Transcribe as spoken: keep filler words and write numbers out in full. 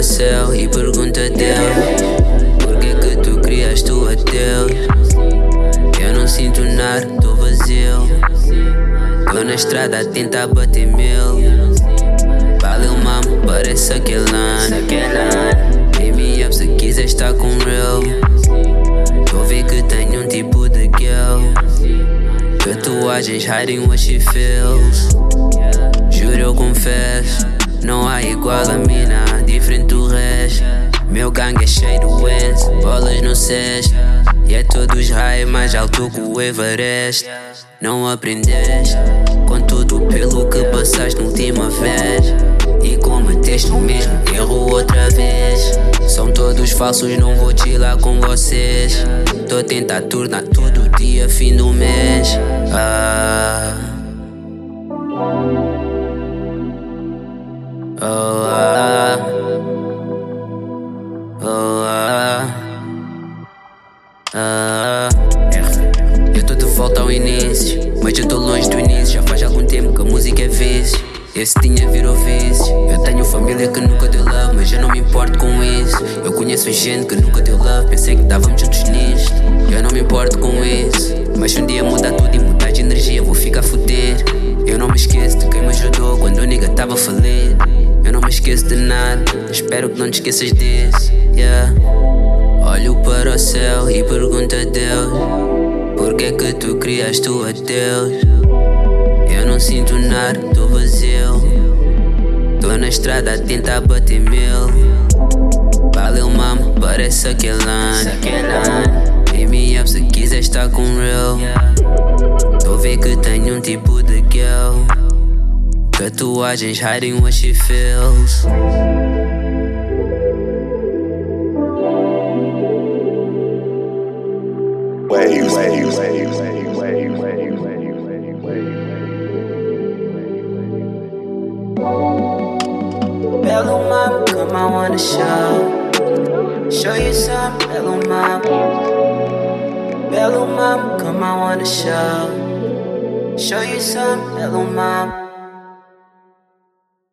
céu e pergunta a Deus: por que que tu crias tu a Deus? Eu não sinto nada, tô vazio. Tô na estrada a tentar bater mil. Valeu mamo, parece aquele ano. Hit me up se quiser estar com real. Tô vendo que tenho um tipo de girl. Tatuagens hiding what she feels. Juro eu confesso, não há igual a mina, diferente do resto. Meu gangue é cheio de wins, bolas no cés. E é todos high, mais alto que o Everest. Não aprendeste com tudo pelo que passaste na última vez. E cometeste o mesmo erro outra vez. São todos falsos, não vou chilar com vocês. Tô a tentar tornar todo dia fim do mês. Ah. Oh, ah. Oh, ah. Ah. Eu tô de volta ao início, mas eu tô longe do início. Já faz algum tempo que a música é vício. Esse tinha virou vício. Eu tenho família que nunca deu love, mas eu não me importo com isso. Eu conheço gente que nunca deu love, pensei que estávamos juntos nisto. Eu não me importo com isso, mas se um dia mudar tudo e mudar de energia, vou ficar fudido. Eu não me esqueço de quem me ajudou quando o nigga tava falido. Eu não me esqueço de nada, espero que não te esqueças disso, yeah. Olho para o céu e pergunto a Deus: por que que tu crias tu a Deus? Eu não sinto nada, tô vazio. Tô na estrada a tentar bater mil. Valeu mamo, parece aquele ano. Hit me up se quiser estar com real. Tô vendo que tenho um tipo de girl. Tatuagens hiding what she feels. Way, way, way, way, way, way, way, way, Bello mom, come I wanna show. Show you some Bello mom. Bello mom, come I wanna show. Show you some Bello mom.